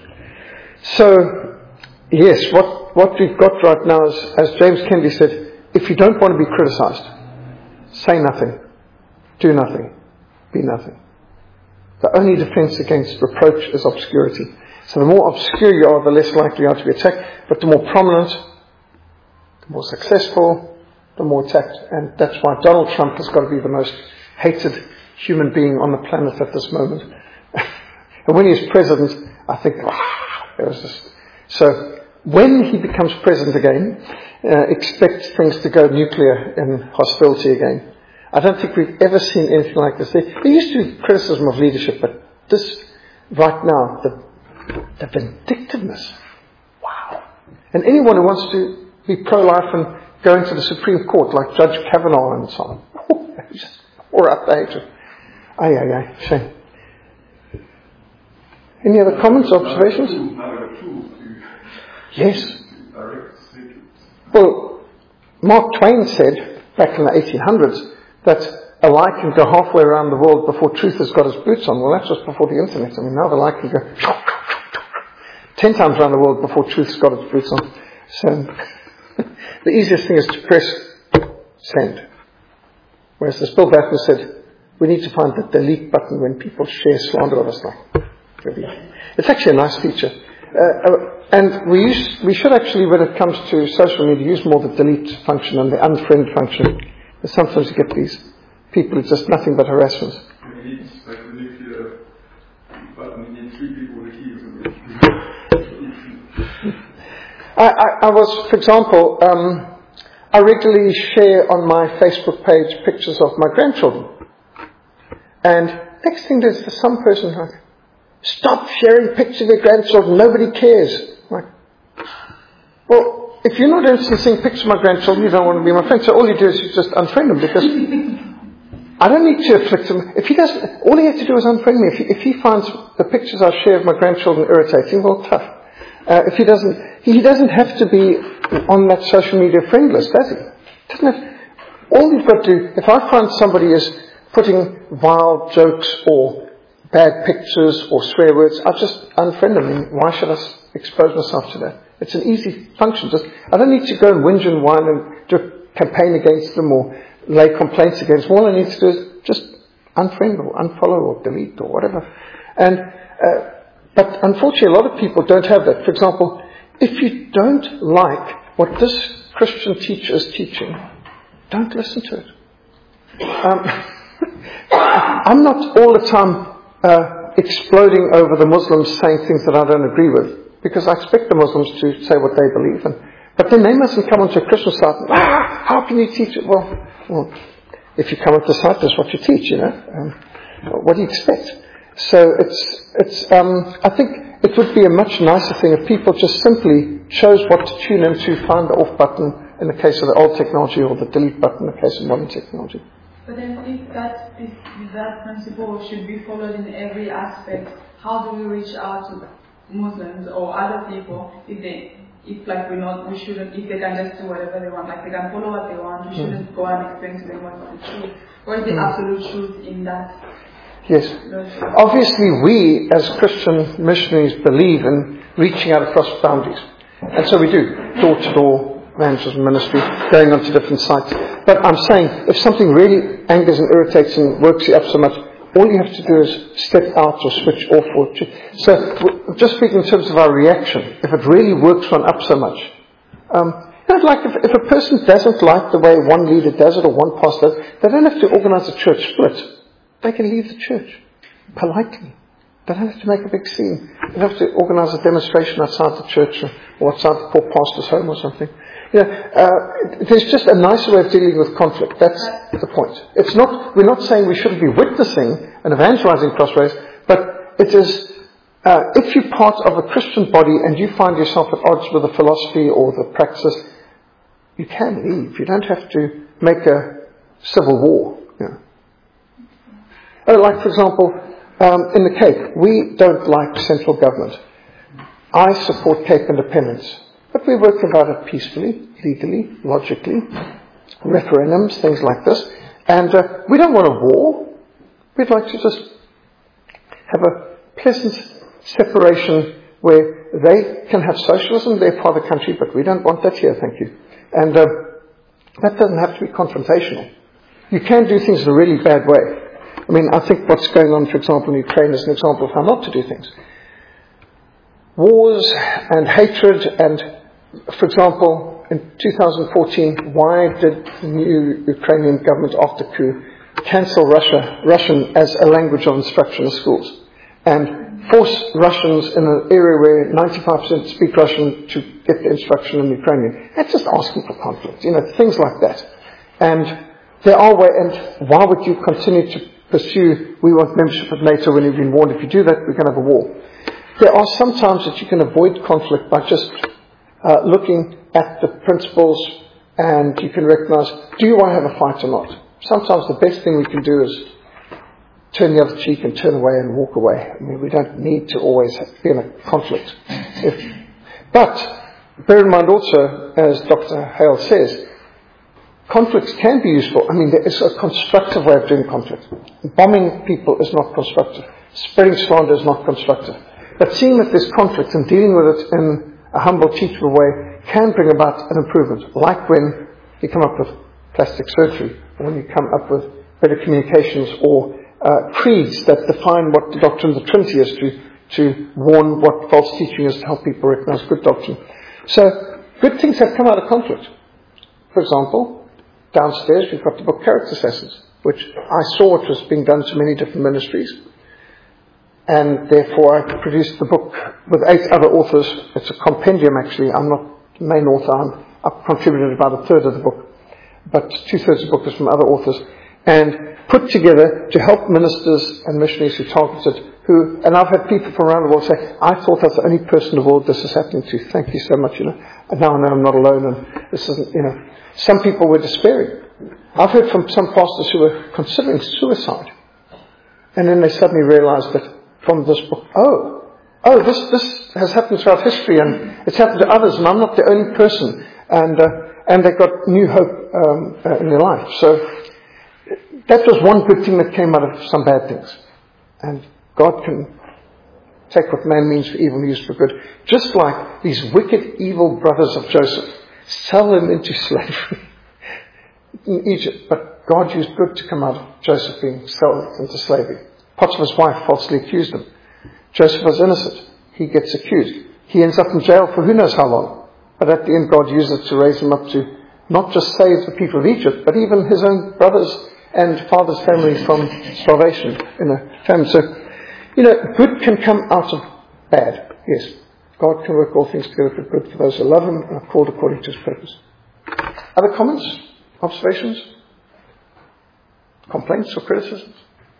Speaker 1: So, yes, what, what we've got right now is, as James Kennedy said, if you don't want to be criticized, say nothing. Do nothing. Be nothing. The only defense against reproach is obscurity. So the more obscure you are, the less likely you are to be attacked. But the more prominent, the more successful, the more attacked. And that's why Donald Trump has got to be the most hated human being on the planet at this moment. And when he's president, I think, wow, there was this. So when he becomes president again, uh, expect things to go nuclear in hostility again. I don't think we've ever seen anything like this. There, there used to be criticism of leadership, but this, right now, the, the vindictiveness, wow. And anyone who wants to be pro-life and go into the Supreme Court, like Judge Kavanaugh and so on, oh, just pour out the hatred. Aye, aye, aye, shame. Any other comments, observations? Yes. Well, Mark Twain said, back in the eighteen hundreds, that a lie can go halfway around the world before truth has got its boots on. Well, that's just before the internet. I mean, now the lie can go ten times around the world before truth's got its boots on. So, the easiest thing is to press send. Whereas as Bill Batman said, we need to find the delete button when people share slander of us now. It's actually a nice feature. Uh, and we use, we should actually, when it comes to social media, use more the delete function and the unfriend function. Because sometimes you get these people who just nothing but harassment. I, I, I was, for example, um, I regularly share on my Facebook page pictures of my grandchildren. And next thing there's some person like, stop sharing pictures of your grandchildren, nobody cares. Like, well, if you're not interested in seeing pictures of my grandchildren, you don't want to be my friend. So all you do is you just unfriend them, because I don't need to afflict him. If he doesn't, all he has to do is unfriend me. If he, if he finds the pictures I share of my grandchildren irritating, well, tough. Uh, if he doesn't, he doesn't have to be on that social media friend list, does he? Doesn't it? All you've got to do, if I find somebody is putting vile jokes or bad pictures or swear words, I just unfriend them. I mean, why should I expose myself to that? It's an easy function. Just I don't need to go and whinge and whine and do a campaign against them or lay complaints against them. All I need to do is just unfriend or unfollow or delete or whatever. And uh, but unfortunately, a lot of people don't have that. For example, if you don't like what this Christian teacher is teaching, don't listen to it. Um, I'm not all the time uh, exploding over the Muslims saying things that I don't agree with, because I expect the Muslims to say what they believe. And, but then they mustn't come onto a Christian site and, ah, how can you teach it? Well, well, if you come onto the site, that's what you teach, you know. Um, what do you expect? So it's, it's. Um, I think it would be a much nicer thing if people just simply chose what to tune into, find the off button in the case of the old technology, or the delete button in the case of modern technology.
Speaker 3: But then if that, if that principle should be followed in every aspect, how do we reach out to Muslims or other people if they, if like we not, we shouldn't, if they can just do whatever they want, like they can follow what they want, we shouldn't mm. go and explain to them what's the truth. What is the mm. absolute truth in that?
Speaker 1: Yes. Obviously we as Christian missionaries believe in reaching out across boundaries. And so we do, door to door evangelism ministry, going onto different sites. But I'm saying, if something really angers and irritates and works you up so much, all you have to do is step out or switch off. Or so, just speaking in terms of our reaction, if it really works one up so much, um, you know, like if, if a person doesn't like the way one leader does it or one pastor does, they don't have to organise a church split. They can leave the church politely. They don't have to make a big scene. They don't have to organise a demonstration outside the church or, or outside the poor pastor's home or something. You know, uh, there's just a nicer way of dealing with conflict. That's the point. It's not. We're not saying we shouldn't be witnessing and evangelising Crossways, but it is. Uh, if you're part of a Christian body and you find yourself at odds with the philosophy or the practices, you can leave. You don't have to make a civil war. You know. Oh, like for example, um, in the Cape, we don't like central government. I support Cape independence. But we work about it peacefully, legally, logically, referendums, things like this. And uh, we don't want a war. We'd like to just have a pleasant separation where they can have socialism, they're part of the country, but we don't want that here, thank you. And uh, that doesn't have to be confrontational. You can do things in a really bad way. I mean, I think what's going on, for example, in Ukraine is an example of how not to do things. Wars and hatred and, for example, in two thousand fourteen, why did the new Ukrainian government after coup cancel Russia, Russian as a language of instruction in schools and force Russians in an area where ninety-five percent speak Russian to get the instruction in Ukrainian? That's just asking for conflict, you know, things like that. And there are ways, and why would you continue to pursue, we want membership of NATO when you've been warned, if you do that, we're going to have a war. There are some times that you can avoid conflict by just uh, looking at the principles, and you can recognize, do you want to have a fight or not? Sometimes the best thing we can do is turn the other cheek and turn away and walk away. I mean, we don't need to always be in a conflict. If, but bear in mind also, as Doctor Hale says, conflicts can be useful. I mean, there is a constructive way of doing conflict. Bombing people is not constructive. Spreading slander is not constructive. But seeing that there's conflict and dealing with it in a humble, teachable way can bring about an improvement. Like when you come up with plastic surgery, or when you come up with better communications, or uh, creeds that define what the doctrine of the Trinity is, to, to warn what false teaching is, to help people recognize good doctrine. So, good things have come out of conflict. For example, downstairs we've got the book Character Assassins, which I saw it was being done to many different ministries. And therefore I produced the book with eight other authors. It's a compendium actually. I'm not the main author. I'm, I've contributed about a third of the book. But two-thirds of the book is from other authors. And put together to help ministers and missionaries who targeted, who, and I've had people from around the world say, I thought I was the only person in the world this is happening to. Thank you so much, you know. And now I know I'm not alone, and this isn't, you know. Some people were despairing. I've heard from some pastors who were considering suicide. And then they suddenly realized that from this book, oh, oh, this, this has happened throughout history, and it's happened to others, and I'm not the only person. And, uh, and they got new hope um, uh, in their life. So that was one good thing that came out of some bad things. And God can take what man means for evil and use for good. Just like these wicked, evil brothers of Joseph, sell him into slavery in Egypt. But God used good to come out of Joseph being sold into slavery. Potiphar's wife falsely accused him. Joseph was innocent. He gets accused. He ends up in jail for who knows how long. But at the end, God uses it to raise him up to not just save the people of Egypt, but even his own brothers and father's family from starvation in a famine. So, you know, good can come out of bad. Yes. God can work all things together for good for those who love him and are called according to his purpose. Other comments? Observations? Complaints or criticisms?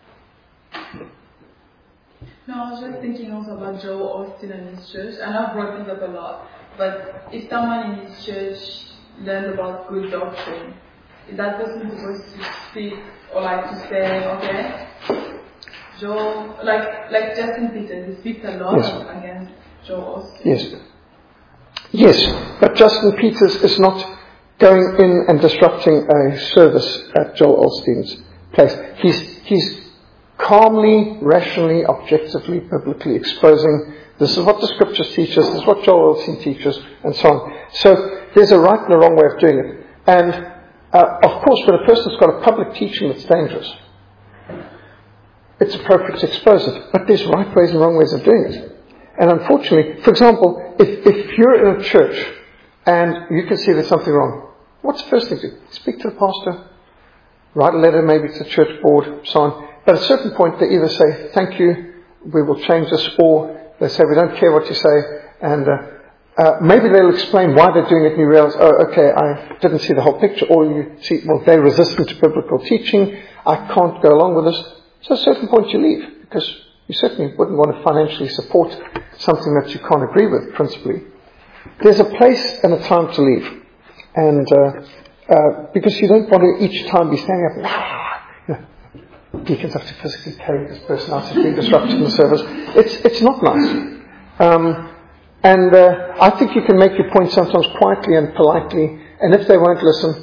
Speaker 3: No, I was just thinking also about Joel Osteen and his church. I know I've brought this up a lot, but if someone in his church learned about good doctrine, is that person supposed to speak or like to say, okay, Joel, like like Justin Peters, he speaks a lot
Speaker 1: Yes.
Speaker 3: against Joel Osteen.
Speaker 1: Yes. Yes, but Justin Peters is not going in and disrupting a service at Joel Osteen's place. He's, he's calmly, rationally, objectively, biblically exposing this is what the scriptures teach us, this is what Joel Osteen teaches, and so on. So there's a right and a wrong way of doing it. And uh, of course, when a person's got a public teaching that's dangerous, it's appropriate to expose it. But there's right ways and wrong ways of doing it. And unfortunately, for example, if, if you're in a church and you can see there's something wrong, what's the first thing to do? Speak to the pastor, write a letter maybe to the church board, so on. But at a certain point, they either say, thank you, we will change this, or they say, we don't care what you say, and uh, uh, maybe they'll explain why they're doing it, and you realize, oh, okay, I didn't see the whole picture, or you see, well, they're resistant to biblical teaching, I can't go along with this. So at a certain point you leave, because you certainly wouldn't want to financially support something that you can't agree with, principally. There's a place and a time to leave. And uh, uh, because you don't want to each time be standing up and, ah, you know, deacons have to physically carry this person out, it's being disrupted in the service. It's, it's not nice. Um, and uh, I think you can make your point sometimes quietly and politely, and if they won't listen,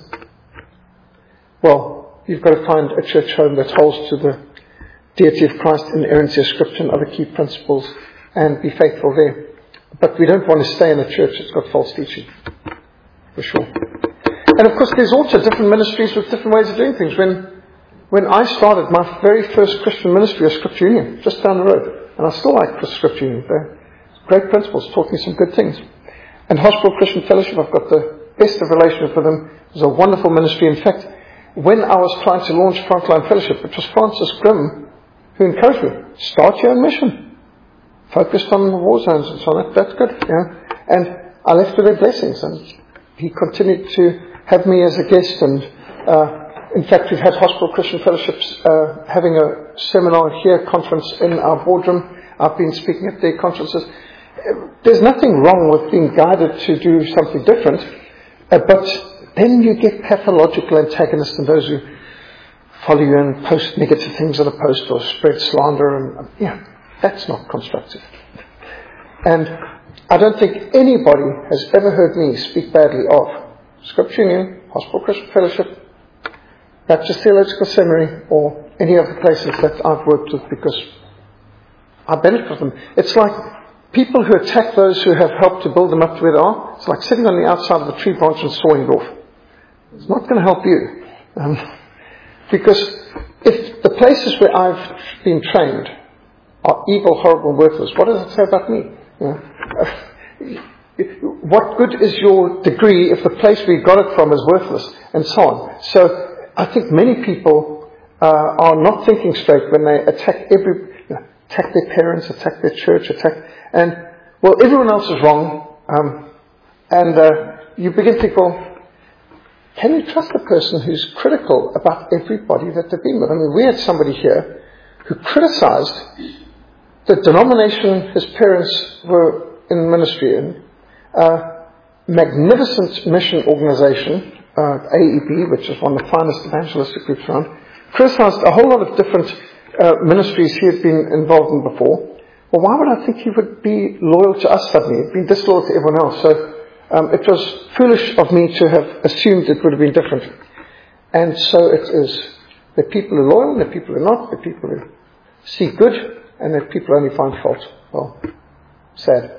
Speaker 1: well, you've got to find a church home that holds to the deity of Christ, inerrancy of Scripture, and other key principles, and be faithful there. But we don't want to stay in a church that's got false teaching, for sure. And of course, there's also different ministries with different ways of doing things. When when I started, my very first Christian ministry was Scripture Union, just down the road. And I still like Scripture Union. They're great principles, taught me some good things. And Hospital Christian Fellowship, I've got the best of relationship with them. It was a wonderful ministry. In fact, when I was trying to launch Frontline Fellowship, it was Francis Grimm who encouraged me, start your own mission. Focused on the war zones and so on. That, that's good. Yeah. And I left with their blessings. And he continued to have me as a guest. And uh, in fact, we've had Hospital Christian Fellowships uh, having a seminar here, conference in our boardroom. I've been speaking at their conferences. There's nothing wrong with being guided to do something different. Uh, but then you get pathological antagonists and those who follow you and post negative things on a post or spread slander, and yeah, that's not constructive. And I don't think anybody has ever heard me speak badly of Scripture Union, Hospital Christian Fellowship, Baptist Theological Seminary, or any of the places that I've worked with, because I benefit from them. It's like people who attack those who have helped to build them up to where they are. It's like sitting on the outside of a tree branch and sawing it off. It's not going to help you. Um, Because if the places where I've been trained are evil, horrible, and worthless, what does it say about me? You know, what good is your degree if the place where you got it from is worthless, and so on? So I think many people uh, are not thinking straight when they attack every, you know, attack their parents, attack their church, attack, and well, everyone else is wrong, um, and uh, you begin to think, well, can you trust a person who's critical about everybody that they've been with? I mean, we had somebody here who criticized the denomination his parents were in ministry in, a magnificent mission organization, uh, A E B, which is one of the finest evangelistic groups around, criticized a whole lot of different uh, ministries he had been involved in before. Well, why would I think he would be loyal to us suddenly? He'd been disloyal to everyone else. So Um, it was foolish of me to have assumed it would have been different. And so it is. There are people who are loyal, there are people who are not, there are people who see good, and there are people who only find fault. Well, sad.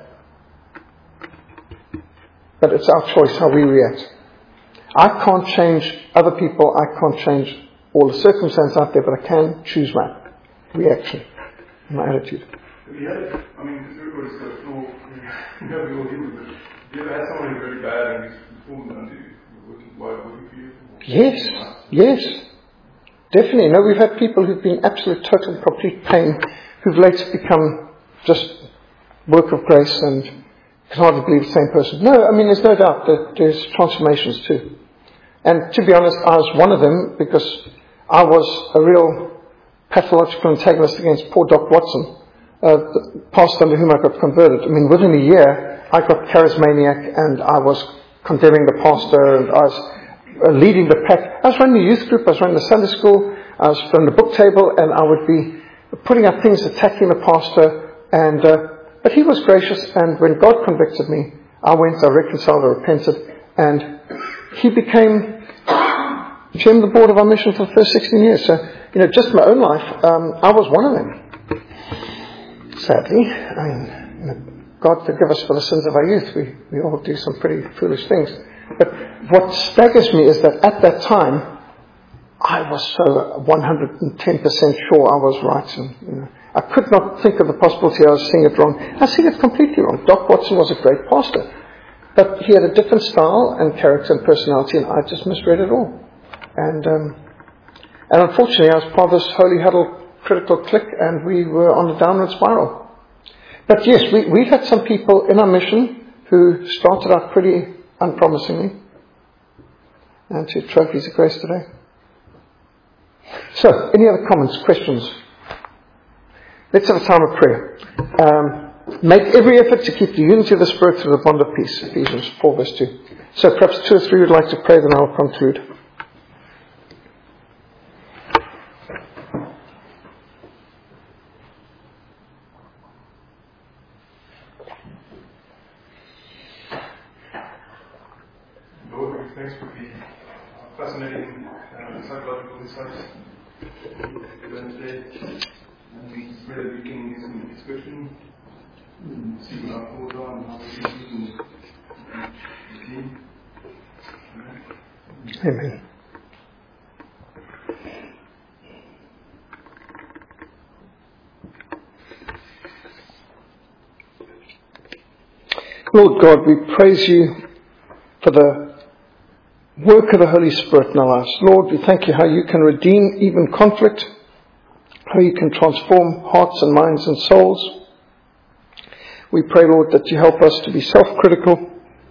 Speaker 1: But it's our choice how we react. I can't change other people, I can't change all the circumstances out there, but I can choose my reaction, my attitude.
Speaker 2: Have you had, I mean, because everybody's got a flaw, you know, we all deal with it. Have you ever had someone who's really bad and he's performed under you, working, working for you?
Speaker 1: Yes, yes. Definitely. No, we've had people who've been absolute, total, and complete pain, who've later become just work of grace and can hardly believe the same person. No, I mean, there's no doubt that there's transformations too. And to be honest, I was one of them because I was a real pathological antagonist against poor Doc Watson, uh, the pastor under whom I got converted. I mean, within a year, I got charismaniac and I was condemning the pastor and I was uh, leading the pack. I was running the youth group, I was running the Sunday school, I was running the book table, and I would be putting up things attacking the pastor. And uh, but he was gracious, and when God convicted me, I went, I reconciled, I repented, and he became chairman of the board of our mission for the first sixteen years. So, you know, just my own life, um, I was one of them. Sadly, I mean, you know, God forgive us for the sins of our youth. We we all do some pretty foolish things. But what staggers me is that at that time, I was so one hundred ten percent sure I was right. And, you know, I could not think of the possibility I was seeing it wrong. I was seeing it completely wrong. Doc Watson was a great pastor, but he had a different style and character and personality, and I just misread it all. And um, and unfortunately, I was part of this holy huddle critical clique, and we were on a downward spiral. But yes, we, we've had some people in our mission who started out pretty unpromisingly, and to trophies of grace today. So, any other comments, questions? Let's have a time of prayer. Um, make every effort to keep the unity of the Spirit through the bond of peace. Ephesians four verse two. So perhaps two or three would like to pray, then I'll conclude.
Speaker 2: Lord, we thanks for the fascinating uh, psychological insights given today. And we pray that we can get some description and see what our thoughts are and how we can use the team.
Speaker 1: Amen. Lord God, we praise you for the work of the Holy Spirit in our lives. Lord, we thank you how you can redeem even conflict, how you can transform hearts and minds and souls. We pray, Lord, that you help us to be self-critical.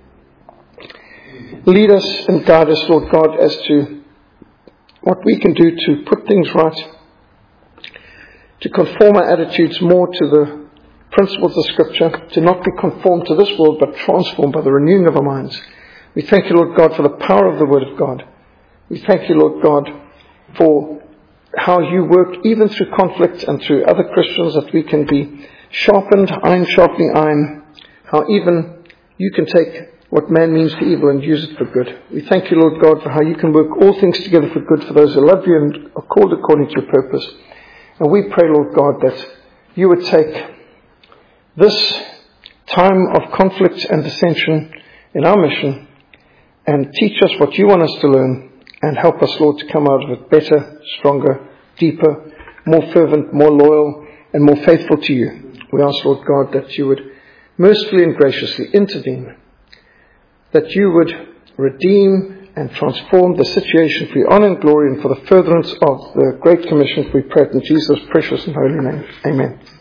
Speaker 1: Lead us and guide us, Lord God, as to what we can do to put things right, to conform our attitudes more to the principles of Scripture, to not be conformed to this world, but transformed by the renewing of our minds. We thank you, Lord God, for the power of the Word of God. We thank you, Lord God, for how you work even through conflict and through other Christians, that we can be sharpened, iron sharpening iron, how even you can take what man means for evil and use it for good. We thank you, Lord God, for how you can work all things together for good for those who love you and are called according to your purpose. And we pray, Lord God, that you would take this time of conflict and dissension in our mission and teach us what you want us to learn, and help us, Lord, to come out of it better, stronger, deeper, more fervent, more loyal, and more faithful to you. We ask, Lord God, that you would mercifully and graciously intervene, that you would redeem and transform the situation for your honor and glory and for the furtherance of the Great Commission. We pray it in Jesus' precious and holy name. Amen.